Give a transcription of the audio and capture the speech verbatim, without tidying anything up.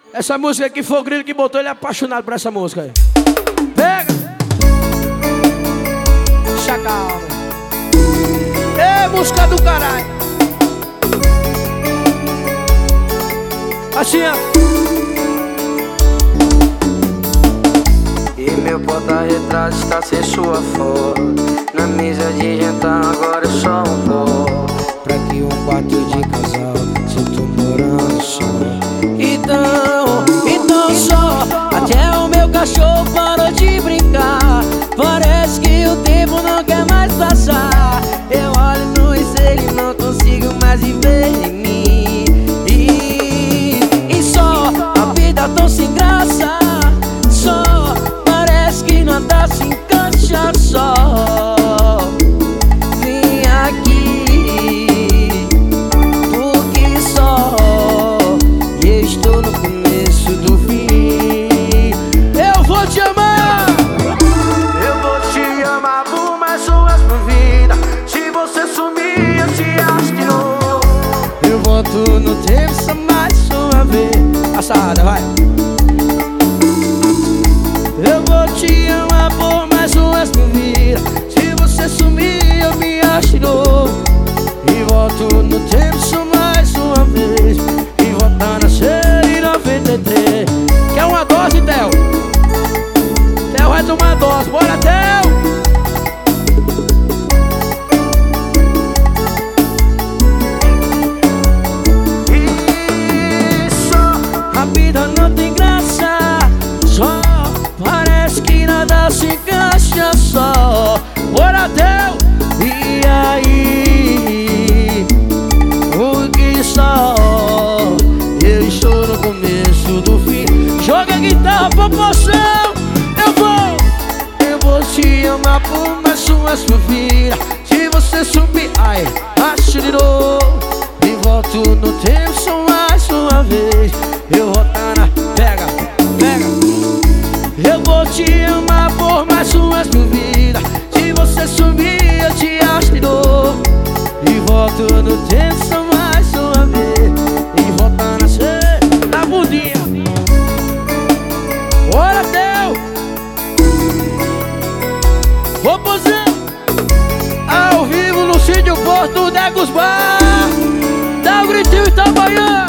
Essa música aqui foi o Grilo que botou ele apaixonado por essa música aí. Pega! Chacal. Ê, música do caralho. Assim, ó. E meu porta-retrato está sem sua foto. Na mesa de jantar agora é só um pó. Pra que um quarto de casal se eu tô morando só? Então, então só, até o meu cachorro parou de brincar. Parece que o tempo não quer mais passar. Eu olho no espelho e não consigo mais viver em mim. E, e só, a vida tão sem graça. Só, parece que nada se encaixa só. Vim aqui, porque só eu estou no começo do fim. Eu vou te amar. Eu vou te amar por mais suas por vida. Se você sumir, eu te acho de novo. Eu volto no tempo só mais uma vez. A sarrada, vai. Eu vou te amar por mais umas por vida. Se você sumir, eu me acho de novo. E volto no tempo só mais uma vez. E voltar a ser em noventa e três. Quer uma dose, Theo? Theo vai tomar dose, bora, Theo! A vida não tem graça, só parece que nada se encaixa só. Bora, Theo! E aí, o que só eu estou no começo do fim. Joga a guitarra, proporção! Eu vou! Eu vou te amar por mais suas vidas. Se você subir, ai, acho de novo. E volto no tempo só mais uma vez. Eu vou tá na... Pega, pega. Eu vou te amar por mais suas vidas. Se você subir, eu te acho de novo. E volto no tempo só mais uma vez. E volta a nascer Na bundinha! Bora, Theo! Vou poser! Ao vivo no Sítio Porto Negros Bar. Dá o gritinho Itabaiana!